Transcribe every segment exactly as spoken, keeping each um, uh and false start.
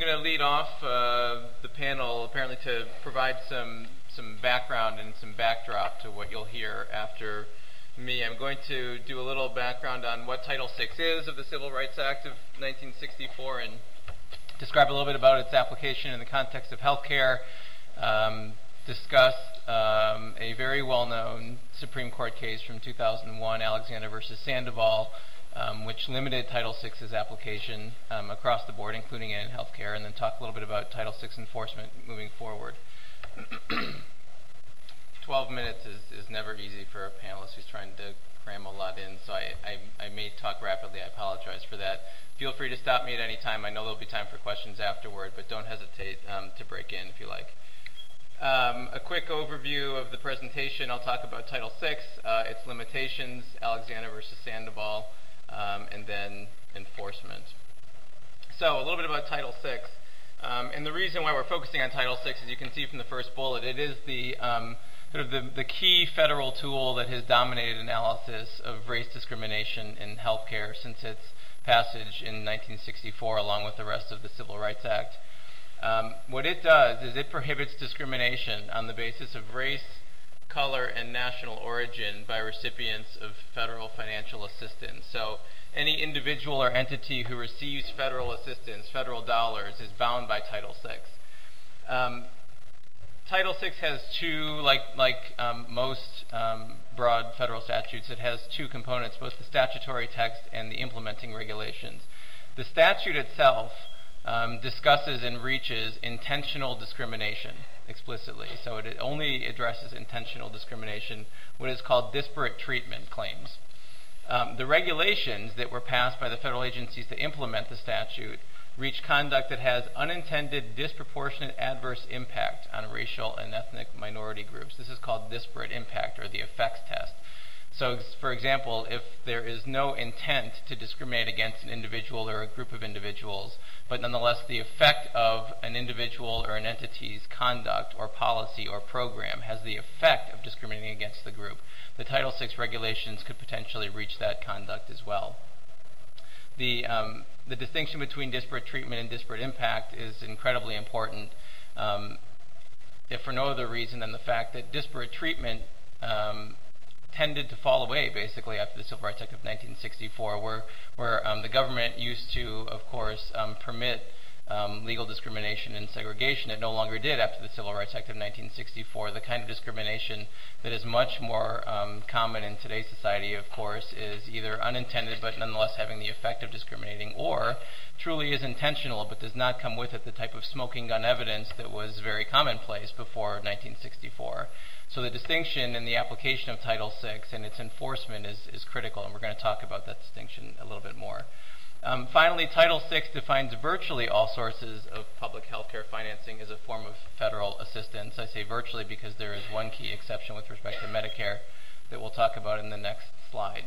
going to lead off uh, the panel apparently to provide some some background and some backdrop to what you'll hear after me. I'm going to do a little background on what Title six is of the Civil Rights Act of nineteen sixty-four and describe a little bit about its application in the context of healthcare, um, discuss um, a very well-known Supreme Court case from two thousand one, Alexander versus Sandoval, um, which limited Title six's application um, across the board, including in healthcare, and then talk a little bit about Title six enforcement moving forward. Twelve minutes is, is never easy for a panelist who's trying to cram a lot in, so I, I, I may talk rapidly. I apologize for that. Feel free to stop me at any time. I know there'll be time for questions afterward, but don't hesitate um, to break in if you like. Um, a quick overview of the presentation. I'll talk about Title six, uh, its limitations, Alexander versus Sandoval, um, and then enforcement. So a little bit about Title six. Um, and the reason why we're focusing on Title six, as you can see from the first bullet, it is the um, sort of the, the key federal tool that has dominated analysis of race discrimination in healthcare since its passage in nineteen sixty-four, along with the rest of the Civil Rights Act. Um, what it does is it prohibits discrimination on the basis of race, color, and national origin by recipients of federal financial assistance. So any individual or entity who receives federal assistance, federal dollars, is bound by Title six. Um, Title six has two, like, like um, most um, broad federal statutes, it has two components, both the statutory text and the implementing regulations. The statute itself um, discusses and reaches intentional discrimination explicitly. So it only addresses intentional discrimination, what is called disparate treatment claims. Um, the regulations that were passed by the federal agencies to implement the statute reach conduct that has unintended disproportionate adverse impact on racial and ethnic minority groups. This is called disparate impact, or the effects test. So, for example, if there is no intent to discriminate against an individual or a group of individuals, but nonetheless the effect of an individual or an entity's conduct or policy or program has the effect of discriminating against the group, the Title six regulations could potentially reach that conduct as well. The, um, the distinction between disparate treatment and disparate impact is incredibly important, um, if for no other reason than the fact that disparate treatment um, tended to fall away basically after the Civil Rights Act of nineteen sixty-four, where, where um, the government used to, of course, um, permit um, legal discrimination and segregation. It no longer did after the Civil Rights Act of nineteen sixty-four. The kind of discrimination that is much more um, common in today's society, of course, is either unintended but nonetheless having the effect of discriminating, or truly is intentional but does not come with it the type of smoking gun evidence that was very commonplace before nineteen sixty-four. So the distinction in the application of Title six and its enforcement is, is critical, and we're going to talk about that distinction a little bit more. Um, finally, Title six defines virtually all sources of public health care financing as a form of federal assistance. I say virtually because there is one key exception with respect to Medicare that we'll talk about in the next slide.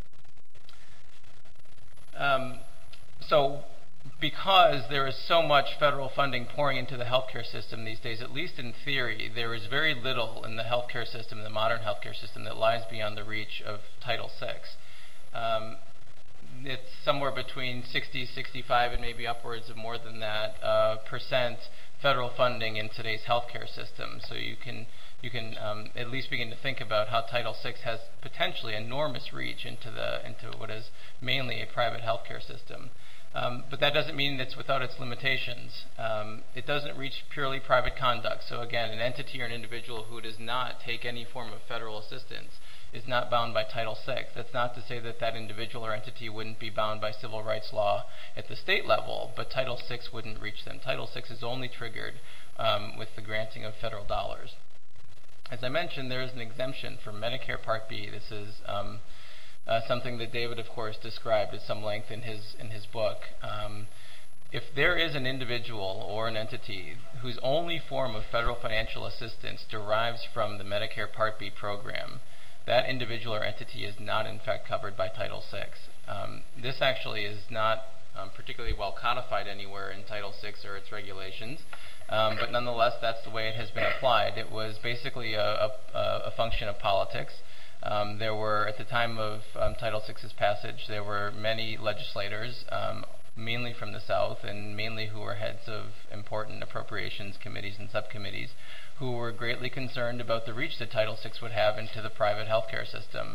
Um, so because there is so much federal funding pouring into the healthcare system these days, at least in theory, there is very little in the healthcare system, in the modern healthcare system, that lies beyond the reach of Title six. Um, it's somewhere between sixty, sixty-five, and maybe upwards of more than that uh, percent federal funding in today's healthcare system. So you can you can um, at least begin to think about how Title six has potentially enormous reach into the into what is mainly a private healthcare system. Um, but that doesn't mean it's without its limitations. Um, it doesn't reach purely private conduct. So again, an entity or an individual who does not take any form of federal assistance is not bound by Title six. That's not to say that that individual or entity wouldn't be bound by civil rights law at the state level, but Title six wouldn't reach them. Title six is only triggered um, with the granting of federal dollars. As I mentioned, there is an exemption for Medicare Part B. This is um, uh, something that David, of course, described at some length in his, in his book. Um, If there is an individual or an entity whose only form of federal financial assistance derives from the Medicare Part B program, that individual or entity is not in fact covered by Title six. Um, this actually is not um, particularly well codified anywhere in Title six or its regulations, um, but nonetheless that's the way it has been applied. It was basically a, a, a function of politics. Um, there were, at the time of um, Title six's passage, there were many legislators, um, mainly from the South and mainly who were heads of important appropriations committees and subcommittees, who were greatly concerned about the reach that Title six would have into the private healthcare system.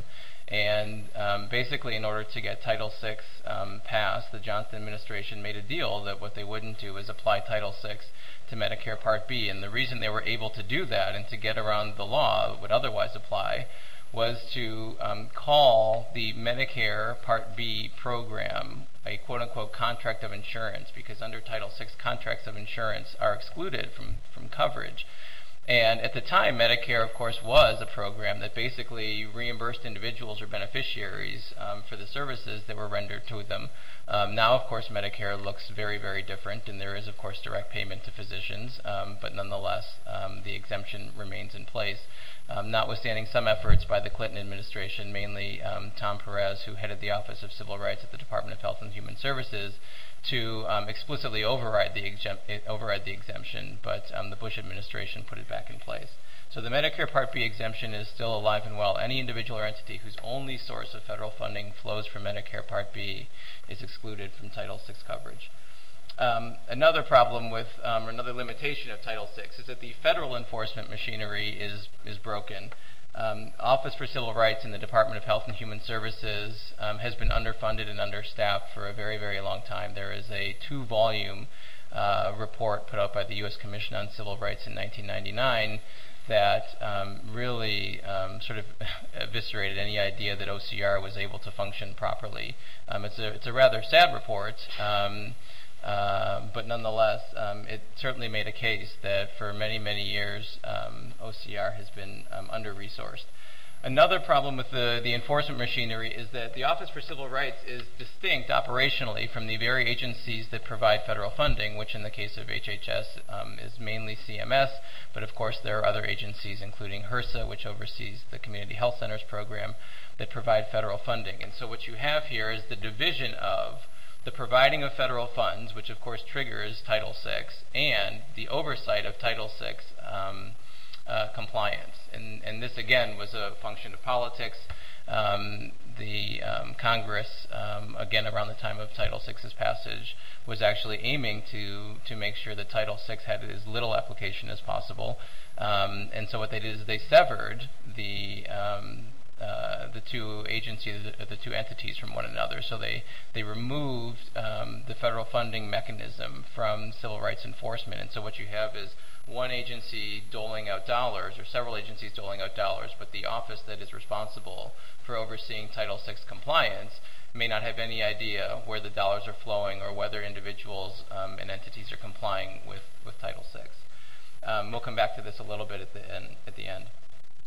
And um, basically, in order to get Title six um, passed, the Johnson administration made a deal that what they wouldn't do is apply Title six to Medicare Part B. And the reason they were able to do that and to get around the law that would otherwise apply was to um, call the Medicare Part B program a quote-unquote contract of insurance, because under Title six, contracts of insurance are excluded from, from coverage. And at the time, Medicare, of course, was a program that basically reimbursed individuals or beneficiaries um, for the services that were rendered to them. Um, now, of course, Medicare looks very, very different, and there is, of course, direct payment to physicians, um, but nonetheless, um, the exemption remains in place. Um, notwithstanding some efforts by the Clinton administration, mainly um, Tom Perez, who headed the Office of Civil Rights at the Department of Health and Human Services, to um, explicitly override the, override the exemption, but um, the Bush administration put it back in place. So the Medicare Part B exemption is still alive and well. Any individual or entity whose only source of federal funding flows from Medicare Part B is excluded from Title six coverage. Um, another problem with, um, or another limitation of Title six is that the federal enforcement machinery is, is broken. Um, Office for Civil Rights in the Department of Health and Human Services um, has been underfunded and understaffed for a very, very long time. There is a two-volume uh, report put out by the U S Commission on Civil Rights in nineteen ninety-nine that um, really um, sort of eviscerated any idea that O C R was able to function properly. Um, it's, a, it's a rather sad report. Um, Uh, but nonetheless, um, it certainly made a case that for many, many years, um, O C R has been um, under-resourced. Another problem with the, the enforcement machinery is that the Office for Civil Rights is distinct operationally from the very agencies that provide federal funding, which in the case of H H S um, is mainly C M S, but of course there are other agencies, including HRSA, which oversees the Community Health Centers program, that provide federal funding. And so what you have here is the division of the providing of federal funds, which of course triggers Title six, and the oversight of Title six um, uh, compliance. And, and this again was a function of politics. Um, the um, Congress, um, again around the time of Title six's passage, was actually aiming to, to make sure that Title six had as little application as possible. Um, and so what they did is they severed the um, Uh, the two agencies, the, the two entities from one another. So they, they removed um, the federal funding mechanism from civil rights enforcement. And so what you have is one agency doling out dollars, or several agencies doling out dollars, but the office that is responsible for overseeing Title six compliance may not have any idea where the dollars are flowing or whether individuals um, and entities are complying with, with Title six. Um, we'll come back to this a little bit at the end. At the end.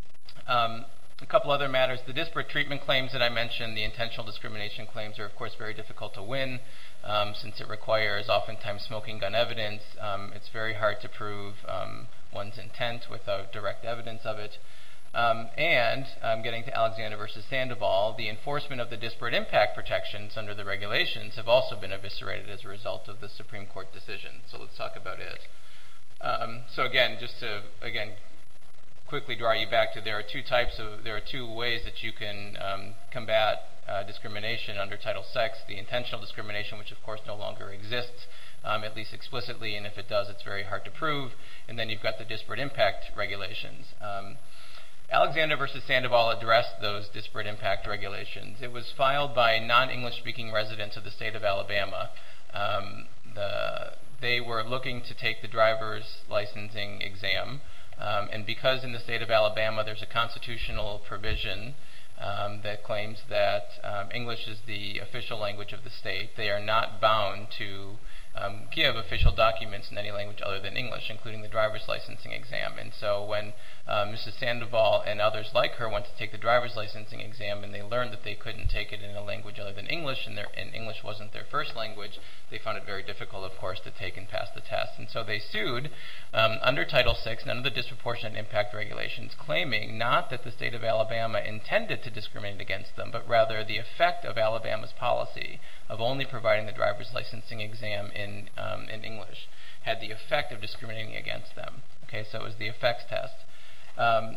Um, A couple other matters. The disparate treatment claims that I mentioned, the intentional discrimination claims, are of course very difficult to win um, since it requires oftentimes smoking gun evidence. Um, it's very hard to prove um, one's intent without direct evidence of it. Um, and um, getting to Alexander versus Sandoval, the enforcement of the disparate impact protections under the regulations have also been eviscerated as a result of the Supreme Court decision. So let's talk about it. Um, so again, just to again. quickly draw you back to there are two types of there are two ways that you can um, combat uh, discrimination under Title six. The intentional discrimination, which of course no longer exists, um, at least explicitly, and if it does, it's very hard to prove. And then you've got the disparate impact regulations. Um, Alexander versus Sandoval addressed those disparate impact regulations. It was filed by non-English speaking residents of the state of Alabama. Um, the, they were looking to take the driver's licensing exam. Um, and because in the state of Alabama there's a constitutional provision um, that claims that um, English is the official language of the state, they are not bound to um, give official documents in any language other than English, including the driver's licensing exam. And so when uh, Missus Sandoval and others like her went to take the driver's licensing exam and they learned that they couldn't take it in a language other than English, and, their, and English wasn't their first language, they found it very difficult, of course, to take and pass the test. And so they sued um, under Title six, none of the disproportionate impact regulations, claiming not that the state of Alabama intended to discriminate against them, but rather the effect of Alabama's policy of only providing the driver's licensing exam in, um, in English had the effect of discriminating against them. Okay, so it was the effects test. Um,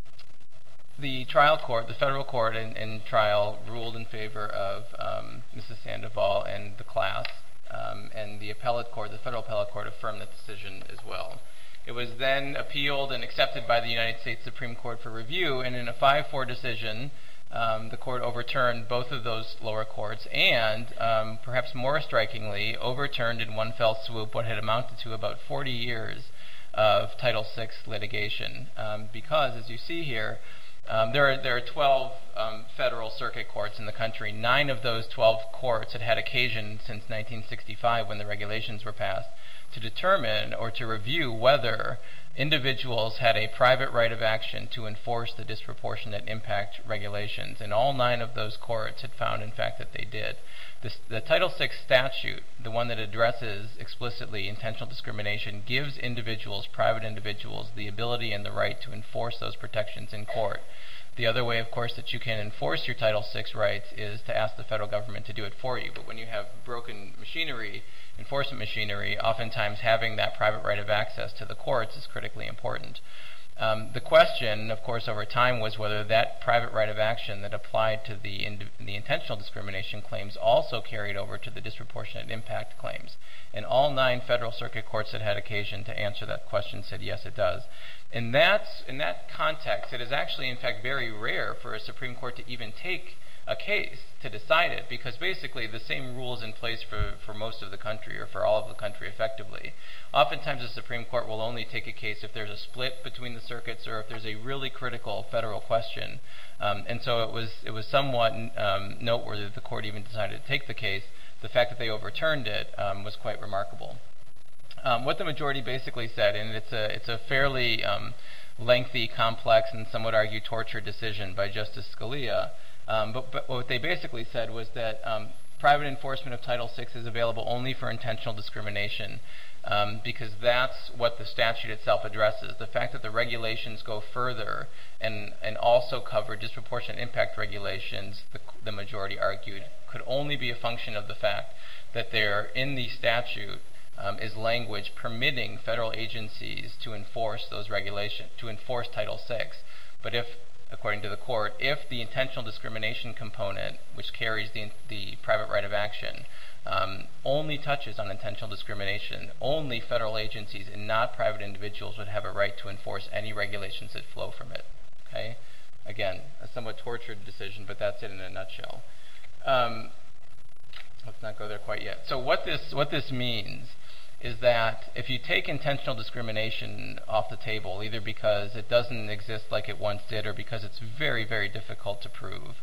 the trial court, the federal court in, in trial, ruled in favor of um, Missus Sandoval and the class. um, and the appellate court, the federal appellate court, affirmed that decision as well. It was then appealed and accepted by the United States Supreme Court for review, and in a five four decision, um, the court overturned both of those lower courts and, um, perhaps more strikingly, overturned in one fell swoop what had amounted to about forty years of Title six litigation. Um, because, as you see here, um, there are, there are twelve um, federal circuit courts in the country. Nine of those twelve courts had had occasion since nineteen sixty-five, when the regulations were passed, to determine or to review whether individuals had a private right of action to enforce the disproportionate impact regulations. And all nine of those courts had found, in fact, that they did. This, the Title six statute, the one that addresses explicitly intentional discrimination, gives individuals, private individuals, the ability and the right to enforce those protections in court. The other way, of course, that you can enforce your Title six rights is to ask the federal government to do it for you. But when you have broken machinery, enforcement machinery, oftentimes having that private right of access to the courts is critically important. Um, the question, of course, over time was whether that private right of action that applied to the, ind- the intentional discrimination claims also carried over to the disproportionate impact claims. And all nine federal circuit courts that had occasion to answer that question said yes, it does. In that, in that context, it is actually, in fact, very rare for a Supreme Court to even take a case to decide it, because basically the same rules in place for, for most of the country, or for all of the country effectively. Oftentimes the Supreme Court will only take a case if there's a split between the circuits or if there's a really critical federal question. Um, and so it was it was somewhat um, noteworthy that the court even decided to take the case. The fact that they overturned it um, was quite remarkable. Um, what the majority basically said, and it's a it's a fairly um, lengthy, complex, and some would argue tortured decision by Justice Scalia. Um, but, but what they basically said was that um, private enforcement of Title six is available only for intentional discrimination, um, because that's what the statute itself addresses. The fact that the regulations go further and, and also cover disproportionate impact regulations, the, the majority argued, could only be a function of the fact that there in the statute um, is language permitting federal agencies to enforce those regulations, to enforce Title six. But if according to the court, if the intentional discrimination component, which carries the, the private right of action, um, only touches on intentional discrimination, only federal agencies and not private individuals would have a right to enforce any regulations that flow from it. Okay? Again, a somewhat tortured decision, but that's it in a nutshell. Um, let's not go there quite yet. So what this what this means is that if you take intentional discrimination off the table, either because it doesn't exist like it once did or because it's very, very difficult to prove,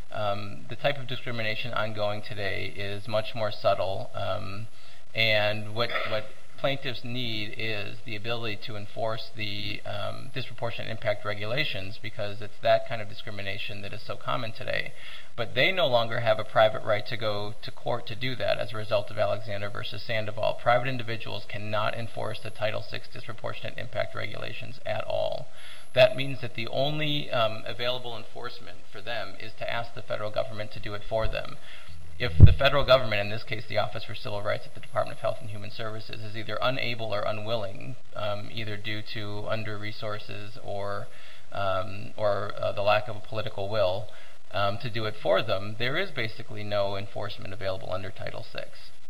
um, the type of discrimination ongoing today is much more subtle, um, and what, what plaintiffs need is the ability to enforce the um, disproportionate impact regulations, because it's that kind of discrimination that is so common today. But they no longer have a private right to go to court to do that as a result of Alexander versus Sandoval. Private individuals cannot enforce the Title six disproportionate impact regulations at all. That means that the only um, available enforcement for them is to ask the federal government to do it for them. If the federal government, in this case the Office for Civil Rights at the Department of Health and Human Services, is either unable or unwilling, um, either due to under-resources or, um, or uh, the lack of a political will, Um, to do it for them, there is basically no enforcement available under Title six.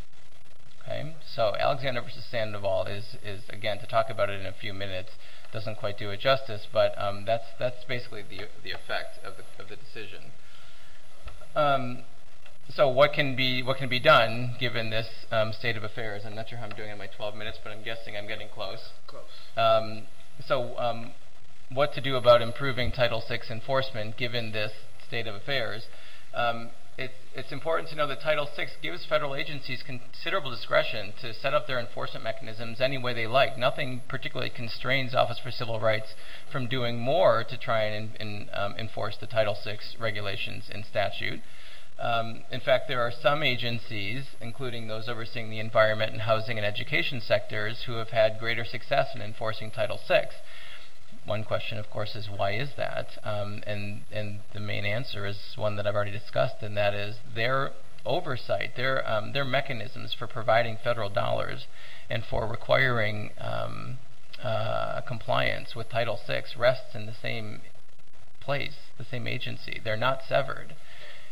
Okay, so Alexander versus Sandoval is, is again, to talk about it in a few minutes doesn't quite do it justice, but um, that's that's basically the the effect of the of the decision. Um, so what can be what can be done given this um, state of affairs? I'm not sure how I'm doing in my twelve minutes, but I'm guessing I'm getting close. Close. Um, so um, what to do about improving Title six enforcement given this state of affairs? Um, it, it's important to know that Title six gives federal agencies considerable discretion to set up their enforcement mechanisms any way they like. Nothing particularly constrains Office for Civil Rights from doing more to try and in, in, um, enforce the Title six regulations and statute. Um, in fact, there are some agencies, including those overseeing the environment and housing and education sectors, who have had greater success in enforcing Title six. One question, of course, is why is that? Um, and, and the main answer is one that I've already discussed, and that is their oversight, their, um, their mechanisms for providing federal dollars and for requiring um, uh, compliance with Title six rests in the same place, the same agency. They're not severed.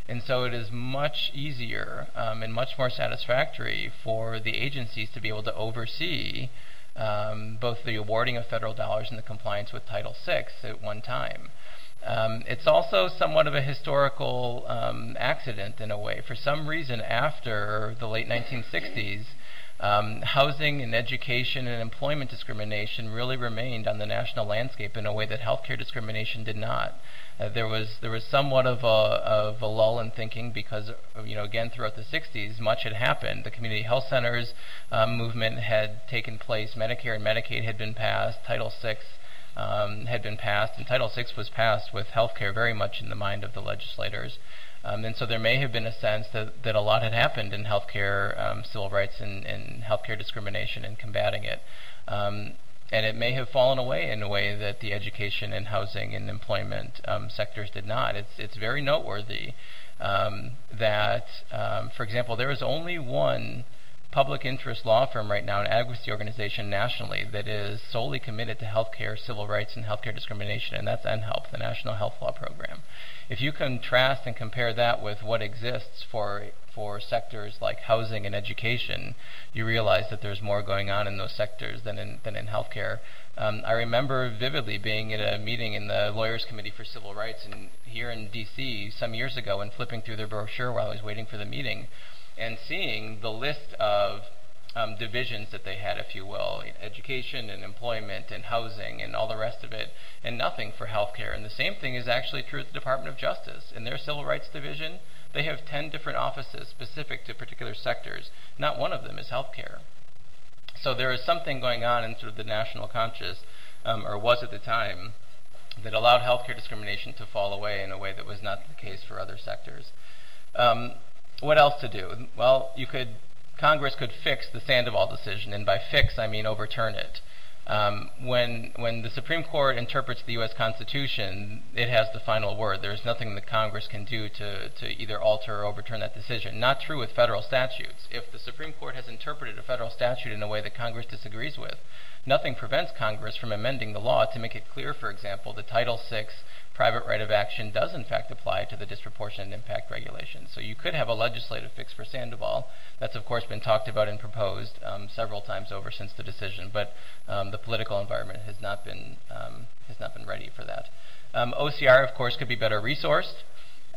And so it is much easier um, and much more satisfactory for the agencies to be able to oversee um, both the awarding of federal dollars and the compliance with Title six at one time. Um, it's also somewhat of a historical um, accident in a way. For some reason, after the late nineteen sixties, um, housing and education and employment discrimination really remained on the national landscape in a way that healthcare discrimination did not. Uh, there was there was somewhat of a of a lull in thinking because, you know, again, throughout the sixties, much had happened. The community health centers um, movement had taken place. Medicare and Medicaid had been passed. Title six um, had been passed, and Title six was passed with healthcare very much in the mind of the legislators. Um, and so there may have been a sense that, that a lot had happened in healthcare, um, civil rights, and, and healthcare discrimination and combating it. Um, And it may have fallen away in a way that the education and housing and employment um, sectors did not. It's it's very noteworthy um, that, um, for example, there is only one public interest law firm right now, an advocacy organization nationally, that is solely committed to healthcare, civil rights, and healthcare discrimination, and that's N HELP, the National Health Law Program. If you contrast and compare that with what exists for for sectors like housing and education, you realize that there's more going on in those sectors than in than in healthcare. Um, I remember vividly being at a meeting in the Lawyers Committee for Civil Rights in, here in D C some years ago, and flipping through the brochure while I was waiting for the meeting, and seeing the list of um, divisions that they had, if you will, education and employment and housing and all the rest of it, and nothing for healthcare. And the same thing is actually true at the Department of Justice. In their Civil Rights Division, they have ten different offices specific to particular sectors. Not one of them is healthcare. So there is something going on in sort of the national conscious, um, or was at the time, that allowed healthcare discrimination to fall away in a way that was not the case for other sectors. Um, what else to do? Well, you could, Congress could fix the Sandoval decision, and by fix I mean overturn it. Um, when when the Supreme Court interprets the U S Constitution, it has the final word. There's nothing that Congress can do to, to either alter or overturn that decision. Not true with federal statutes. If the Supreme Court has interpreted a federal statute in a way that Congress disagrees with, nothing prevents Congress from amending the law to make it clear, for example, that Title six private right of action does in fact apply to the disproportionate impact regulation. So you could have a legislative fix for Sandoval. That's of course been talked about and proposed um, several times over since the decision, but um, the political environment has not been um, has not been ready for that. Um, O C R, of course, could be better resourced.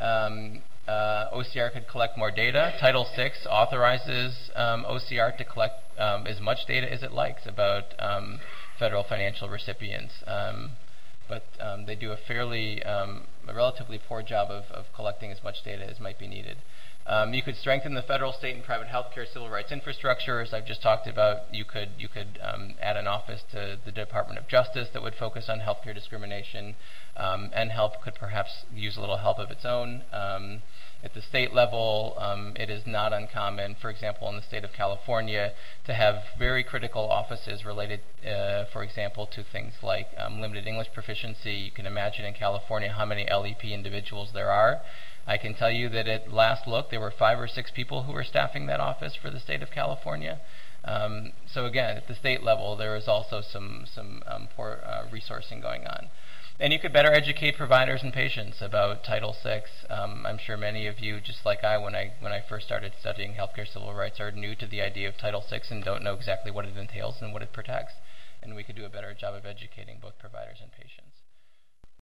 Um, uh, O C R could collect more data. Title six authorizes um, O C R to collect um, as much data as it likes about um, federal financial recipients. Um, but um, they do a fairly, um, a relatively poor job of, of collecting as much data as might be needed. Um, you could strengthen the federal, state, and private healthcare civil rights infrastructure, as I've just talked about. You could you could um, add an office to the Department of Justice that would focus on healthcare discrimination. Um, N HELP could perhaps use a little help of its own. Um, At the state level, um, it is not uncommon, for example, in the state of California, to have very critical offices related, uh, for example, to things like um, limited English proficiency. You can imagine in California how many L E P individuals there are. I can tell you that at last look, there were five or six people who were staffing that office for the state of California. Um, so again, at the state level, there is also some, some um, poor uh, resourcing going on. And you could better educate providers and patients about Title six. Um, I'm sure many of you, just like I, when I when I first started studying healthcare civil rights, are new to the idea of Title six and don't know exactly what it entails and what it protects. And we could do a better job of educating both providers and patients.